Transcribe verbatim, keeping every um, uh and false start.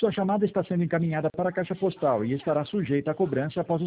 Sua chamada está sendo encaminhada para a caixa postal e estará sujeita a cobrança após o